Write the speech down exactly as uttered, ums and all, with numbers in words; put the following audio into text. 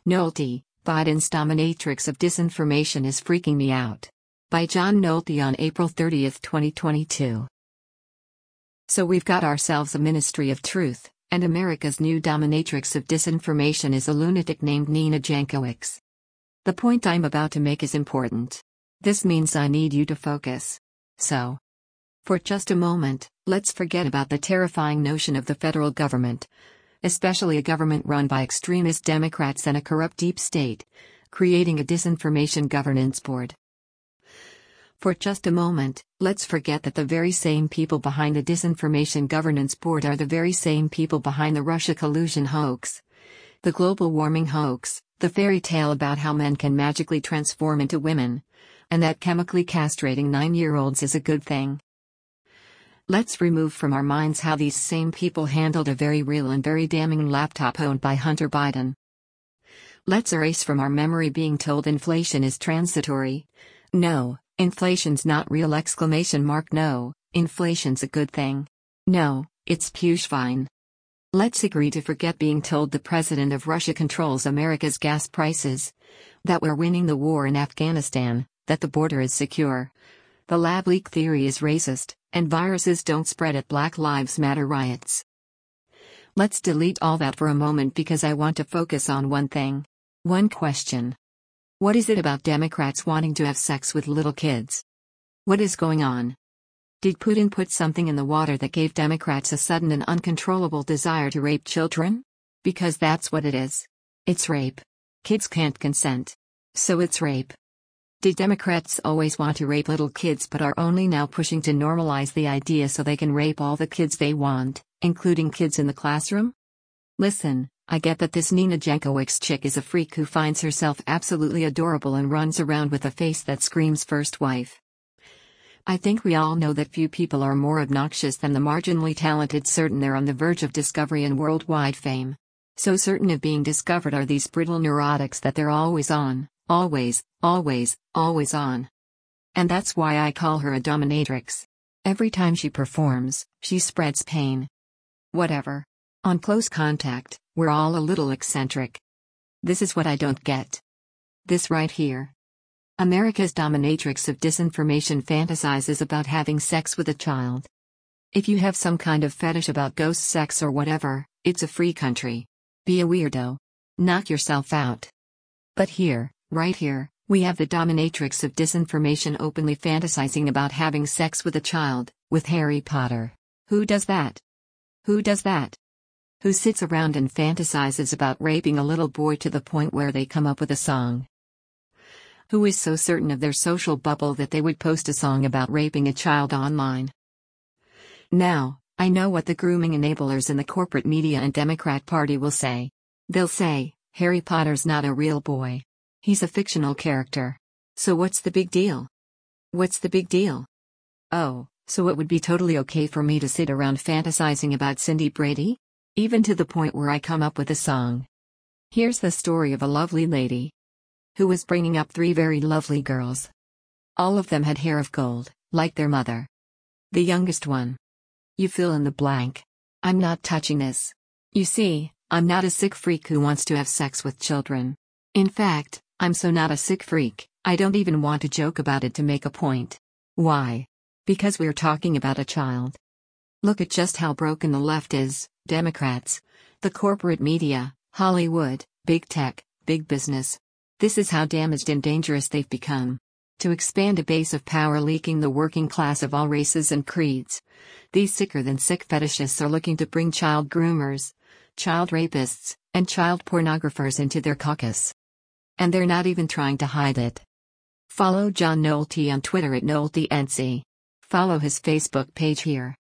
Nolte, Biden's dominatrix of disinformation is freaking me out. By John Nolte on April thirtieth, twenty twenty-two. So we've got ourselves a Ministry of Truth, and America's new dominatrix of disinformation is a lunatic named Nina Jankowicz. The point I'm about to make is important. This means I need you to focus. So, for just a moment, let's forget about the terrifying notion of the federal government, especially a government run by extremist Democrats and a corrupt deep state, creating a disinformation governance board. For just a moment, let's forget that the very same people behind the Disinformation Governance Board are the very same people behind the Russia collusion hoax, the global warming hoax, the fairy tale about how men can magically transform into women, and that chemically castrating nine-year-olds is a good thing. Let's remove from our minds how these same people handled a very real and very damning laptop owned by Hunter Biden. Let's erase from our memory being told inflation is transitory. No, inflation's not real! Exclamation mark. No, inflation's a good thing. No, it's fine. Let's agree to forget being told the president of Russia controls America's gas prices, that we're winning the war in Afghanistan, that the border is secure, the lab leak theory is racist, and viruses don't spread at Black Lives Matter riots. Let's delete all that for a moment because I want to focus on one thing. One question. What is it about Democrats wanting to have sex with little kids? What is going on? Did Putin put something in the water that gave Democrats a sudden and uncontrollable desire to rape children? Because that's what it is. It's rape. Kids can't consent. So it's rape. Did Democrats always want to rape little kids but are only now pushing to normalize the idea so they can rape all the kids they want, including kids in the classroom? Listen, I get that this Nina Jankowicz chick is a freak who finds herself absolutely adorable and runs around with a face that screams first wife. I think we all know that few people are more obnoxious than the marginally talented certain they're on the verge of discovery and worldwide fame. So certain of being discovered are these brittle neurotics that they're always on, always, always, always on. And that's why I call her a dominatrix. Every time she performs, she spreads pain. Whatever. On Close Contact, we're all a little eccentric. This is what I don't get. This right here. America's dominatrix of disinformation fantasizes about having sex with a child. If you have some kind of fetish about ghost sex or whatever, it's a free country. Be a weirdo. Knock yourself out. But here, right here, we have the dominatrix of disinformation openly fantasizing about having sex with a child, with Harry Potter. Who does that? Who does that? Who sits around and fantasizes about raping a little boy to the point where they come up with a song? Who is so certain of their social bubble that they would post a song about raping a child online? Now, I know what the grooming enablers in the corporate media and Democrat Party will say. They'll say, Harry Potter's not a real boy. He's a fictional character. So what's the big deal? What's the big deal? Oh, so it would be totally okay for me to sit around fantasizing about Cindy Brady? Even to the point where I come up with a song. Here's the story of a lovely lady who was bringing up three very lovely girls. All of them had hair of gold, like their mother. The youngest one. You fill in the blank. I'm not touching this. You see, I'm not a sick freak who wants to have sex with children. In fact, I'm so not a sick freak, I don't even want to joke about it to make a point. Why? Because we're talking about a child. Look at just how broken the left is, Democrats, the corporate media, Hollywood, big tech, big business. This is how damaged and dangerous they've become. To expand a base of power leaking the working class of all races and creeds. These sicker than sick fetishists are looking to bring child groomers, child rapists, and child pornographers into their caucus. And they're not even trying to hide it. Follow John Nolte on Twitter at NolteNC. Follow his Facebook page here.